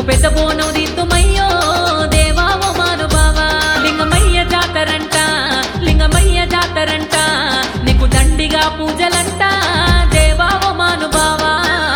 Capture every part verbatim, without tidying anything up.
నీకు పెద్ద బోనం దిద్దుమయ్యో దేవా ఓ మానుభావా లింగమయ్య జాతరంట లింగమయ్య జాతరంట నీకు దండిగా పూజలంట దేవా ఓ మానుభావా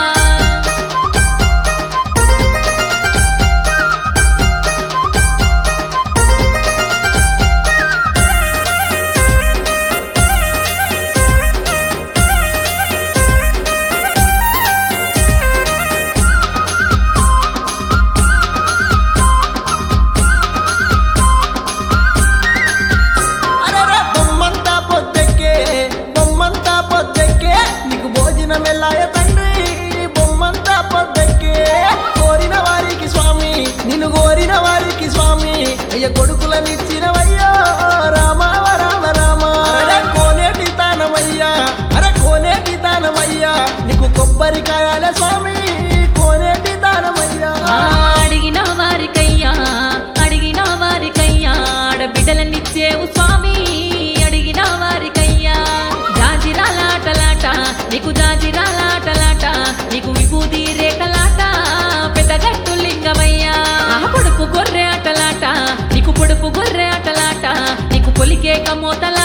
మెల్లాయ తండ్రి బొమ్మంతా పొద్దెక్కే కోరిన వారికి స్వామి నిన్ను కోరిన వారికి స్వామి అయ్య కొడుకులనిచ్చినవయ్యా రామ రామ రామ కోనేటి తానమయ్యా అరే కోనేటి తానమయ్యా నీకు కొబ్బరికాయాల స్వామి కోనేటి తానమయ్యా అడిగిన వారికయ్యా అడిగిన వారికయ్యా ఆడబిడ్డలనిచ్చేవు స్వామి అడిగిన వారికయ్యా జాజిరాలాటలాట నీకు జాజిరాలాటలాట నీకు విభూతి రేఖలాట పెద్దగట్టు లింగమయ్యా పొడుపు గొర్రె ఆటలాట నీకు పొడుపు గొర్రె ఆటలాట నీకు పొలికేక మోతల